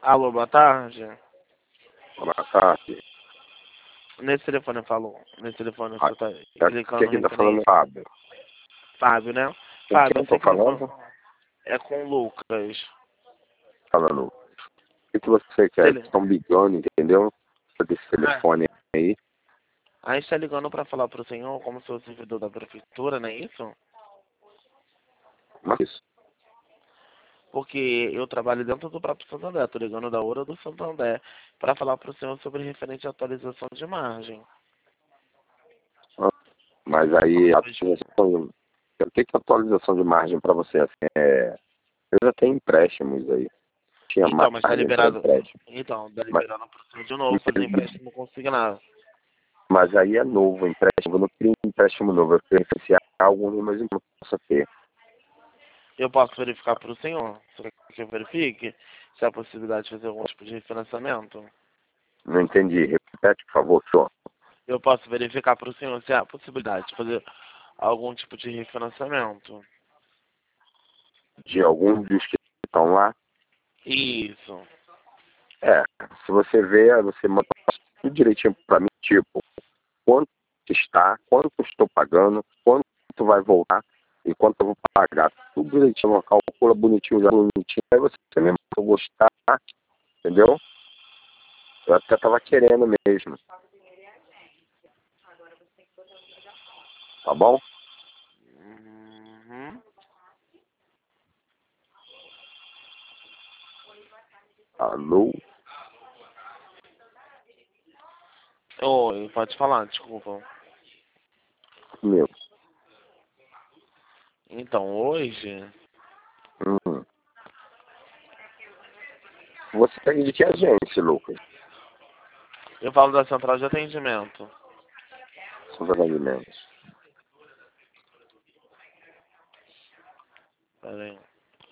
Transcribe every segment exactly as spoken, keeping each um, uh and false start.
Alô, boa tarde. Boa tarde. Nesse telefone falou. Nesse telefone Ah, você tá aqui clicando quem tá referência. falando é Fábio. Fábio, né? Com Fábio, quem eu você tô clicou. falando? É com o Lucas. Falando. O que, que você quer? Tele... Estão ligando, entendeu? Desse Ah, telefone aí. a gente tá ligando pra falar pro senhor como se fosse servidor da prefeitura, não é isso? Mas isso. Porque eu trabalho dentro do próprio Santander. Tô ligando da hora do Santander pra falar pro senhor sobre referente à atualização de margem. Ah, Mas aí, a atualização, o que, que é atualização de margem para você? Assim, é, eu já tenho empréstimos aí. Tinha Então, mas tá margem para liberado. empréstimo. Então, tá Mas, liberando pro senhor de novo fazer empréstimo consignado. mas aí é novo empréstimo. Eu não queria um empréstimo novo. Eu queria referenciar algum número que eu possa ter. Eu posso verificar para o senhor, você quer que eu verifique se há possibilidade de fazer algum tipo de refinanciamento? Não entendi. Repete, por favor, senhor. Eu posso verificar para o senhor se há possibilidade de fazer algum tipo de refinanciamento? De alguns dos que estão lá. Isso. É, se você vê, você manda tudo direitinho para mim, tipo, quanto está, quanto eu estou pagando, quanto vai voltar e quanto eu vou pagar. Tudo direitinho, calcula bonitinho, já bonitinho. Aí você mesmo vai gostar, entendeu? Eu até tava querendo mesmo. Tá bom? Uhum. Alô? Oi, pode falar, desculpa. Meu. Então, hoje, Hum. Você tem de que agência, Lucas? eu falo da central de atendimento. Seus atendimentos. Pera aí.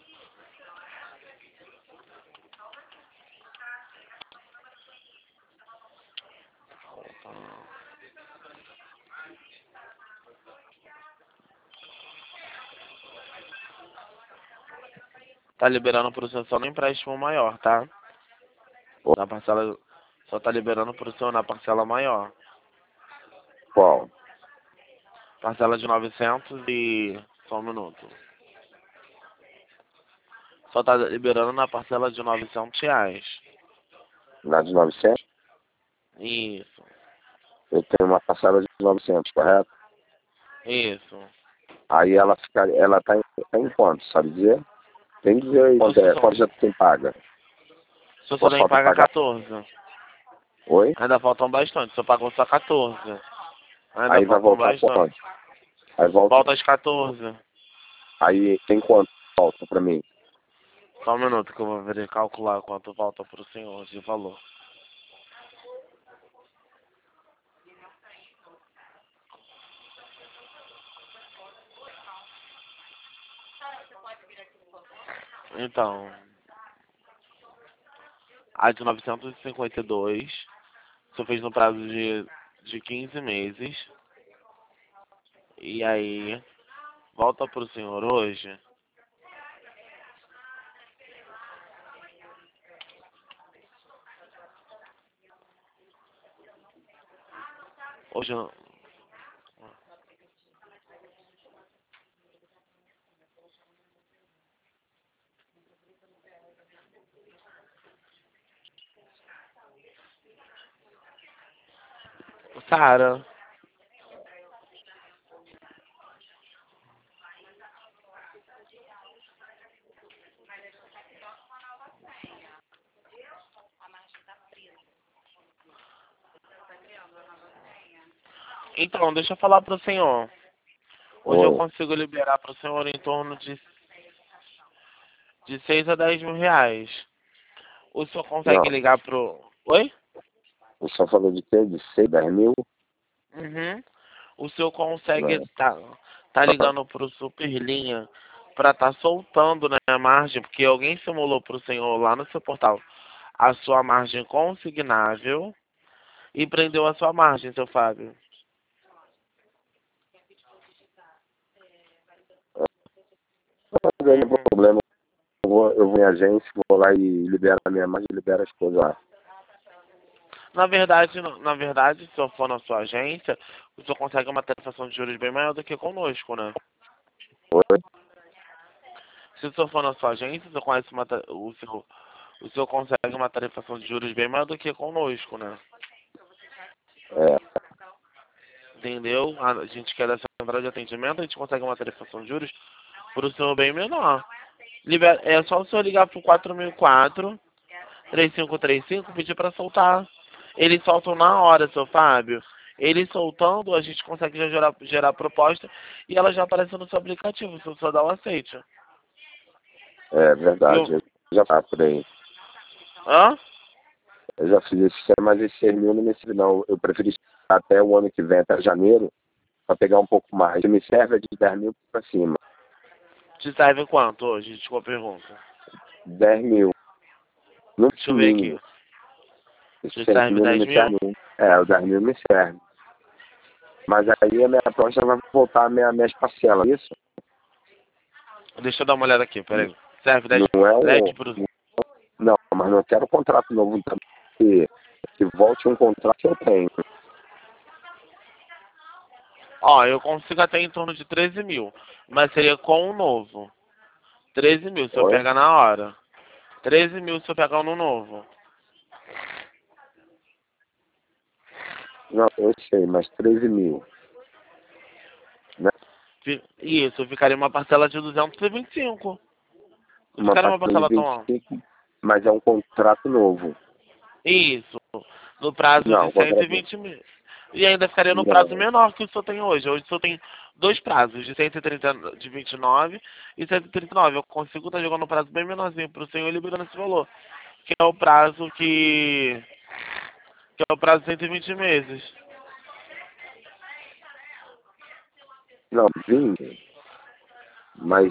Tá liberando para o senhor só no empréstimo maior, tá? Na parcela, só tá liberando para o senhor na parcela maior. Qual? Parcela de novecentos e... Só um minuto. Só tá liberando na parcela de novecentos reais. Na de novecentos? Isso. Eu tenho uma parcela de novecentos, correto? Isso. Aí ela fica, ela tá em, tá em quanto, sabe dizer? Tem que dizer aí, O Zé, senhor quanto já tem paga? só Ou nem falta paga pagar? quatorze. Oi? Ainda faltam bastante. Só pagou só quatorze. Ainda Aí vai faltam voltar bastante. quanto? Aí volta. Falta as quatorze. Aí tem quanto volta pra mim? Só um minuto que eu vou ver calcular quanto falta pro senhor de valor. Então, a de novecentos e cinquenta e dois, você fez no prazo de, de quinze meses. E aí, volta pro senhor hoje. Hoje, eu- Sara, então, deixa eu falar pro senhor. Hoje eu Oi. consigo liberar pro senhor em torno de, de seis a dez mil reais. O senhor Não, consegue ligar pro... Oi? o senhor falou de quê? De seis, dez mil? Uhum. O senhor consegue Não. tá, tá ligando pro Superlinha pra tá soltando, né, a margem, porque alguém simulou pro senhor lá no seu portal a sua margem consignável e prendeu a sua margem, seu Fábio. Não tem Uhum. problema. vou, eu vou em agência, vou lá e libero a minha margem e libero as coisas lá. Na verdade, na na verdade, se eu for na sua agência, o senhor consegue uma tarifação de juros bem maior do que conosco, né? Oi? Se o senhor for na sua agência, o senhor, conhece uma, ta- o senhor, o senhor consegue uma tarifação de juros bem maior do que conosco, né? É, Entendeu? A gente quer dessa central de atendimento, a gente consegue uma tarifação de juros por o senhor bem menor. Liber- É só o senhor ligar pro quatro mil e quatro, três cinco três cinco e pedir para soltar. Eles soltam na hora, seu Fábio. Eles soltando, a gente consegue já gerar, gerar proposta e ela já aparece no seu aplicativo, se o senhor dá o aceite. é verdade. Eu... Eu já tá por aí. Hã? Eu já fiz esse, mas esse seis mil não me serve, não. Eu preferi esperar até o ano que vem, até janeiro, para pegar um pouco mais. Me serve é de dez mil para cima. Te serve quanto hoje? Desculpa a pergunta. dez mil. No Deixa eu ver aqui. mínimo. Esse Te seis serve mil não dez me mil? serve. É, o dez mil me serve. Mas aí a minha próxima vai voltar a minha, minhas parcelas. Isso Deixa eu dar uma olhada aqui, peraí. Serve dez, não é dez um. por... Não, mas não quero contrato novo também. Que, que volte um contrato que eu tenho. Ó, eu consigo até em torno de treze mil. Mas seria com o novo. treze mil se eu Oi? pegar na hora. treze mil se eu pegar no novo. Não, eu sei, mas treze mil. Né? Fi- Isso, ficaria uma parcela de duzentos e vinte e cinco. Não Uma ficaria uma parcela de parcela tão vinte alta. e cinco, mas é um contrato novo. Isso. No prazo de Não, cento e contrato. vinte mil. E ainda ficaria no prazo Não, menor que o senhor tem hoje. Hoje o senhor tem dois prazos, de cento e trinta, de vinte e nove e cento e trinta e nove. Eu consigo estar jogando um prazo bem menorzinho para o senhor e liberando esse valor. Que é o prazo que. Que é o prazo de cento e vinte meses. não, vinte. Mas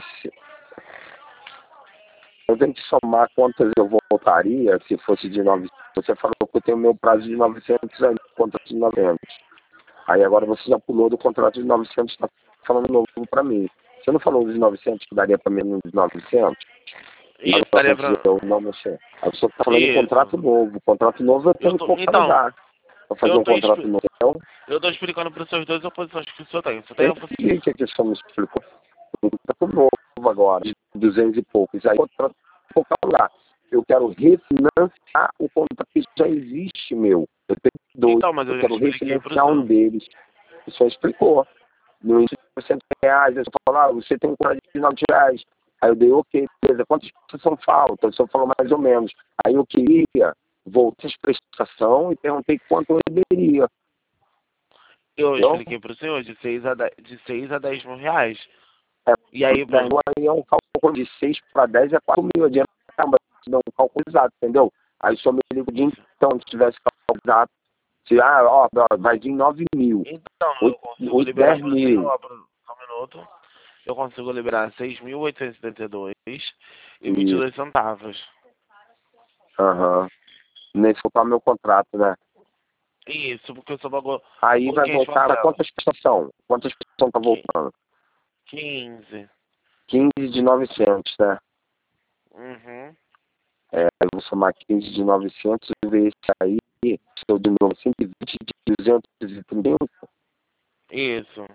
eu tenho que somar quantas eu voltaria se fosse de novecentos. Você falou que eu tenho meu prazo de novecentos aí, contrato de novecentos. Aí agora você já pulou do contrato de novecentos, está falando novo para mim. Você não falou dos novecentos que daria para mim nos novecentos? Isso, Agora daria antes de pra. eu não mexer. Aí você está falando contrato Isso. novo. Contrato novo eu Eu tenho tô. pouco para Então, lugar. Para fazer eu um tô, contrato expli- novo. Então, eu tô explicando para os seus dois oposições que o senhor tem. O senhor tem eu a possibilidade. entendi que a questão me explicou. Um contrato novo agora, de duzentos e poucos. Aí contrato pouco lugar. Eu quero refinanciar o contrato que já existe, meu. Eu tenho dois. Então, mas Eu eu já quero expliquei pro refinanciar um senhor. deles. O senhor explicou. No início de novecentos reais, eu só falou, ah, você tem um contrato de noventa reais. Aí eu dei, ok, beleza, quantas prestações faltam? O senhor falou mais ou menos. Aí eu queria voltar a prestação e perguntei quanto eu deveria. Eu Entendeu? expliquei pro senhor de seis a dez, de seis a dez mil reais. É, E aí, daí pro- aí é um cálculo de seis para dez é quatro mil. Adianta, caramba, se dá um cálculo exato, entendeu? Aí o senhor me liga de então, se tivesse cálculo exato, se, ah, ó, vai vir nove mil, então, eu oito, consigo oito, liberar dez pro senhor, mil. ó, pro- só um minuto. Eu consigo liberar seis mil oitocentos e setenta e dois e vinte e E, dois centavos. aham, nesse for meu contrato, né? Isso, porque o senhor pagou um Aí vai pouquinho de voltar, parcela. quantas prestações? Quantas prestações tá Qui- voltando? quinze. quinze de novecentos, né? Uhum. É, eu vou somar quinze de novecentos e ver esse aí, seu de novo, cento e vinte de duzentos e trinta e cinco. Isso.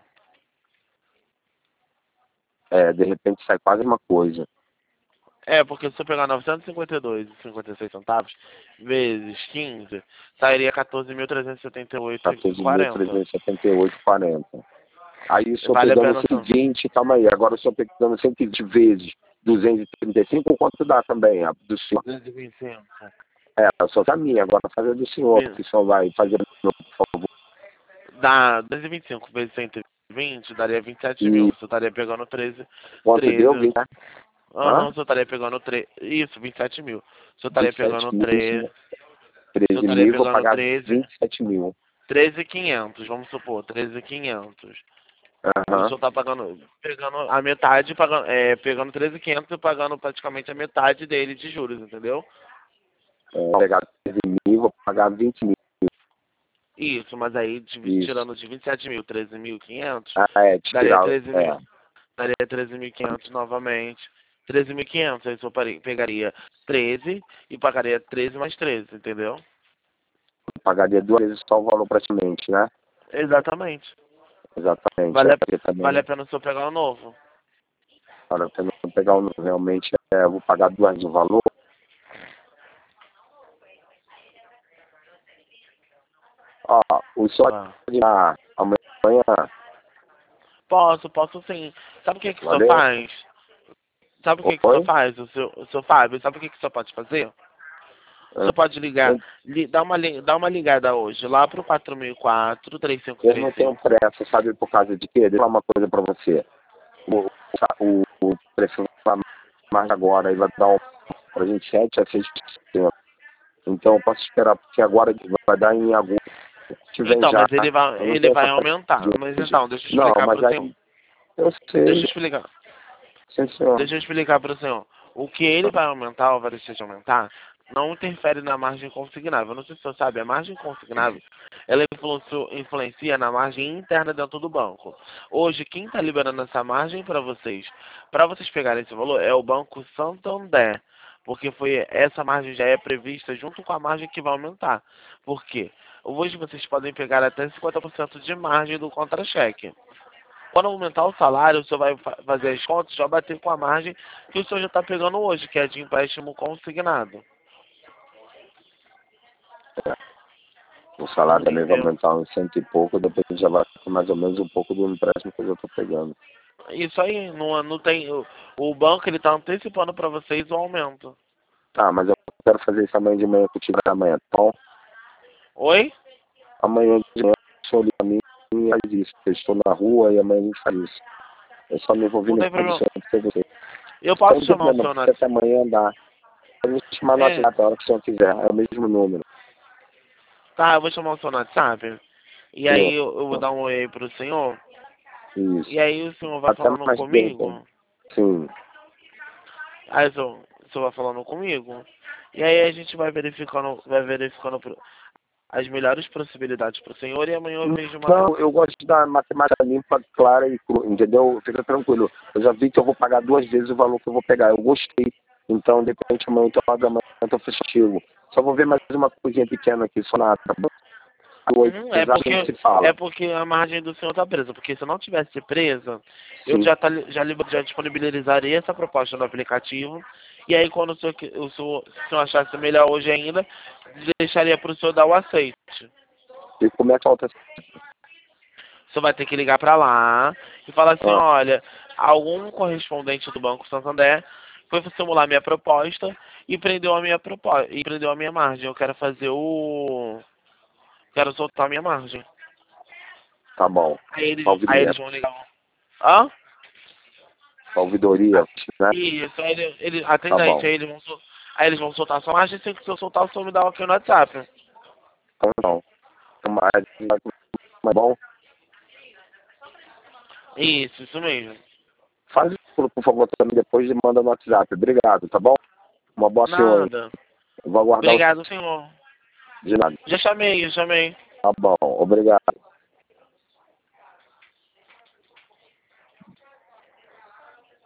É, de repente sai quase uma coisa. É, porque se eu pegar novecentos e cinquenta e dois e cinquenta e seis centavos vezes quinze, sairia quatorze mil trezentos e setenta e oito e quatorze mil quarenta. trezentos e setenta e oito e quarenta. Aí o senhor Vale a pegando pena, cento senhor. e vinte, calma aí, agora o senhor pegando cento e vinte vezes duzentos e trinta e cinco, quanto dá também? A do senhor. duzentos e vinte e cinco. É, só tá minha, agora faz a do senhor, Vi- que o senhor vai fazer, por favor. Dá duzentos e vinte e cinco vezes cento e vinte, daria vinte e sete mil. E Você estaria pegando treze. quanto deu? treze. vinte, né? Aham, Hã? você estaria pegando treze. Isso, vinte e sete mil. Você estaria vinte e sete pegando mil, treze. Você treze estaria mil, vou pegando pagar treze. vinte e sete mil. treze mil e quinhentos, vamos supor, treze mil e quinhentos. E o Aham. senhor tá pagando, pegando a metade, pagando, é, pegando treze mil e quinhentos e pagando praticamente a metade dele de juros, entendeu? É, vou pegar treze mil, vou pagar vinte mil. Isso, mas aí de- Isso. tirando de vinte e sete mil, treze mil e quinhentos, Ah, é, daria tirar, treze mil. é. Daria treze mil e quinhentos novamente. treze mil e quinhentos, aí o senhor pare- pegaria treze e pagaria treze mais treze, entendeu? Pagaria duas vezes só o valor praticamente, né? Exatamente. Exatamente. Vale a, É, também, vale a pena o senhor pegar o novo. para eu não pegar o realmente, é, eu vou pagar duas vezes o valor. Ó, o senhor Ah. pode ir lá amanhã, Posso, posso sim. Sabe o que, que o senhor valeu? faz? Sabe o que, que o senhor Oi? faz, o seu, o seu Fábio? Sabe o que, que o senhor pode fazer? O senhor pode ligar, li, dá, uma, li- dá uma ligada hoje lá pro quatro mil e quatro, três cinco Eu três não tenho cinco. pressa, sabe por causa de quê? Deixa eu falar uma coisa pra você. O, o, o preço vai mais agora, ele vai dar um, pra gente sete a seis por cento. Então eu posso esperar, porque agora vai dar em agosto. Se vem Então, já, mas ele vai, eu não ele tenho vai essa pressa aumentar. de Mas hoje. então, deixa eu Não, explicar mas pro senhor. aí eu Deixa sei, eu explicar. sim senhor. Deixa eu explicar para o senhor. O que ele vai aumentar ou vai deixar de aumentar não interfere na margem consignável. Não sei se o senhor sabe, a margem consignável ela influencia, influencia na margem interna dentro do banco. Hoje, quem está liberando essa margem para vocês, para vocês pegarem esse valor, é o Banco Santander. Porque foi, essa margem já é prevista junto com a margem que vai aumentar. Por quê? Hoje vocês podem pegar até cinquenta por cento de margem do contra-cheque. Quando aumentar o salário, o senhor vai fa- fazer as contas, já bater com a margem que o senhor já está pegando hoje, que é de empréstimo consignado. O salário também vai Entendeu? aumentar uns cento e pouco, depois já vai ter mais ou menos um pouco do empréstimo que eu já estou pegando. Isso aí, não, não tem. O, o banco ele está antecipando para vocês o aumento. Tá, mas eu quero fazer isso amanhã de manhã que eu tiver amanhã, tá bom? Oi? Amanhã de manhã o senhor liga a mim e faz isso. Eu estou na rua e amanhã a gente faz isso. Eu só me envolvi Não no tem caso do problema. senhor porque você. Eu Então posso não tem chamar o problema, senhor porque na. até amanhã dá. Pode me chamar no É, WhatsApp a hora que o senhor quiser. É o mesmo número. tá, eu vou chamar o senhor no WhatsApp. E aí Sim, eu, eu vou dar um oi aí pro senhor. isso. E aí o senhor vai Até falando mais tempo. comigo. Sim. Aí o senhor, o senhor vai falando comigo. E aí a gente vai verificando, vai verificando pro- as melhores possibilidades para o senhor e amanhã eu vejo uma. Não, eu gosto da matemática limpa, clara e crua, entendeu? Fica tranquilo. Eu já vi que eu vou pagar duas vezes o valor que eu vou pegar. Eu gostei. Então, de repente, amanhã, então, da manhã, eu festivo. Só vou ver mais uma coisinha pequena aqui, só nada. Oito, Hum, é já a gente porque se fala. é porque a margem do senhor está presa. Porque se não tivesse presa, eu Sim. já, tá, já, liber- já disponibilizaria essa proposta no aplicativo. E aí, quando o senhor, que- o senhor, se o senhor achasse melhor hoje ainda, deixaria para o senhor dar o aceite. E como é que falta? O senhor vai ter que ligar para lá e falar assim: Ah, olha, algum correspondente do Banco Santander foi simular minha proposta e prendeu a minha proposta e prendeu a minha margem. Eu quero fazer o. Quero soltar a minha margem. tá bom. Aí eles, aí Ouvidoria. eles vão ligar. Hã? Ouvidoria, né? Isso, aí ele, ele, Tá atendente, bom. aí eles vão, sol- aí eles vão soltar a sua margem, sem que se eu soltar, o senhor me dá aqui no WhatsApp. Então, não. Mas, mas bom, Isso, isso mesmo. faz isso, por favor, também depois e manda no WhatsApp. Obrigado, tá bom? Uma boa senhora. Nada. Eu vou aguardar o Obrigado, senhor. de nada. Já chamei, já chamei. Tá bom, obrigado.